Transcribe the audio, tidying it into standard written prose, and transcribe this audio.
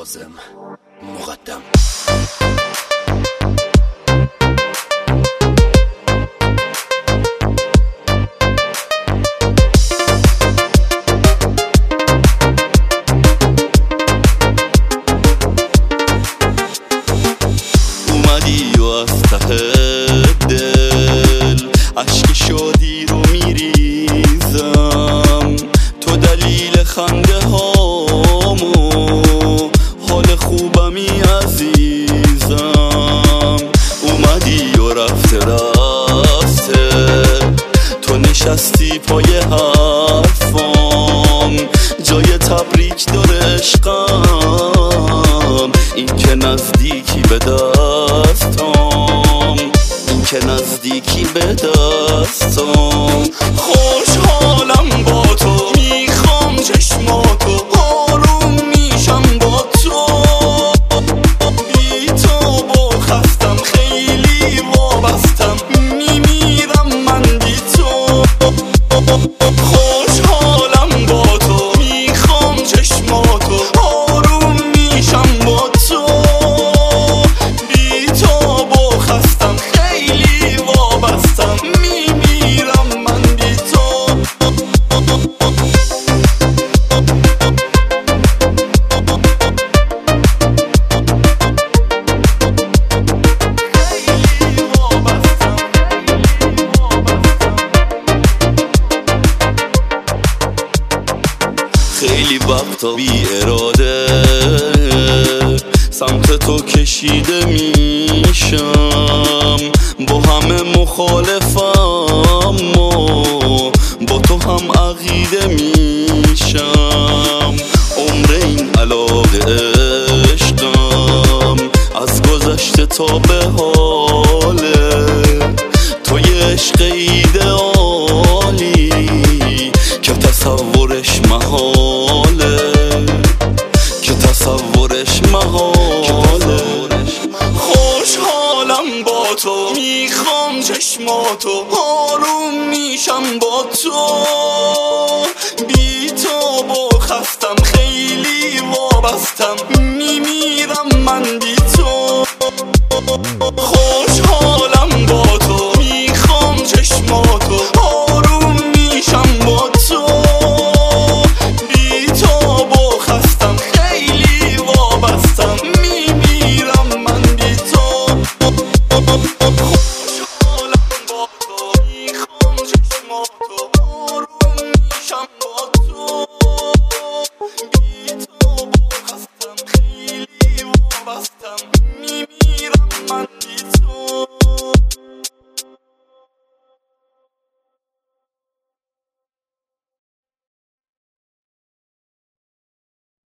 کاظم مقدم. اومدی و از ته دل عشق شادی رو میریزم، تو دلیل خنده هامو، حال خوبمی عزیزم. اومدی و رفته تو نشستی پای حرفام، جای تبریک داره عشقم، این که نزدیکی به دستم، این که نزدیکی به دستم. خوشحالم با تو، میخوام چشماتو، آروم میشم با تو، بی تو با خستم، خیلی وابستم، میمیرم من بی تو. خوشحالم با تو، میخوام چشماتو، آروم میشم با تو، بی تو با خستم، خیلی وابستم، میمیرم من بی تو. خیلی وقتا بی اراده سمت تو کشیده میشم، با همه مخالفم و با تو هم عقیده میشم. عمر این علاقه عشقم از گذشته تا به حاله، تو یه عشق ایدئالی که تصورش محاله، که تصورش محاله. خوشحالم با تو، میخوام چشماتو، آروم میشم با تو، بی تو با خستم، خیلی وابستم، میمیرم من بی تو. خوشحالم با تو، میخوام چشماتو، آروم میشم با تو، بی تو با خستم، خیلی وابستم، میمیرم من بی تو. خوشحالم با تو، میخوام چشماتو، آروم میشم با تو، بی تو با خستم، خیلی وابستم، میمیرم من بی تو.